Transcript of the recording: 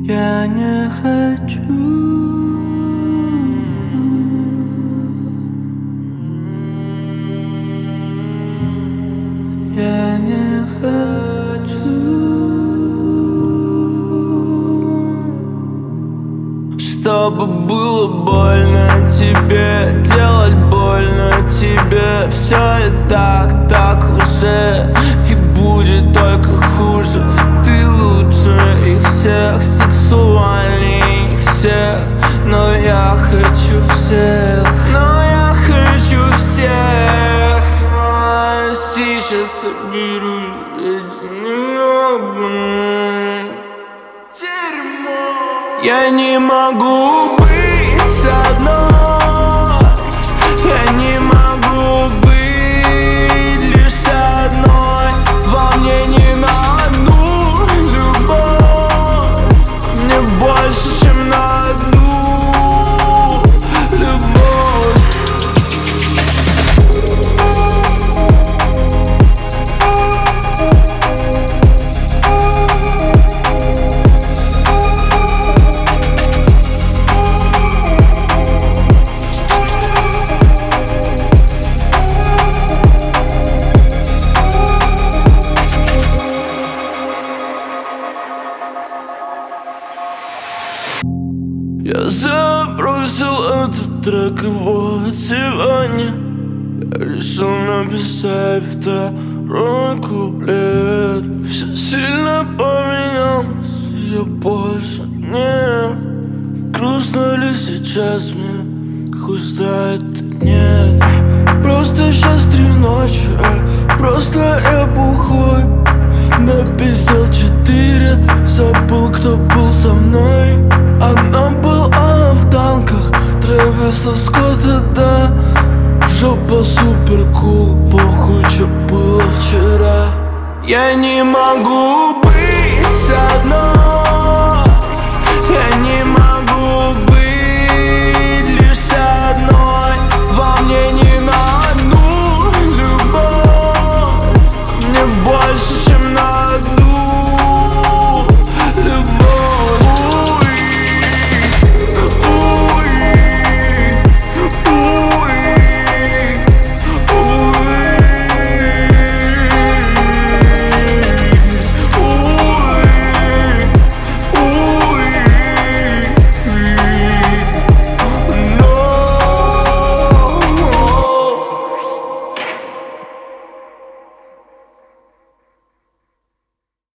Я не хочу. Я не хочу. Чтобы было больно тебе, делать больно тебе. Все и так уже, и будет только хуже. Ты лучше их всех, сексуальней их всех. Но я хочу всех, но я хочу всех. Сейчас соберусь, дерьмо. Я не могу быть одной. Я не могу быть лишь одной. Во мне не на одну любовь, мне больше, чем на одну любовь. Я забросил этот трек, и вот сегодня я решил написать второй куплет. Все сильно поменялось, я больше не. Грустно ли сейчас мне, хуй знает, нет. Просто сейчас 3 ночи, просто я бухой. Напиздел 4, забыл, кто был со мной. Она была в танках Трэвиса Скотта, да. Жопа супер кул, похуй, чё было вчера. Я не могу быть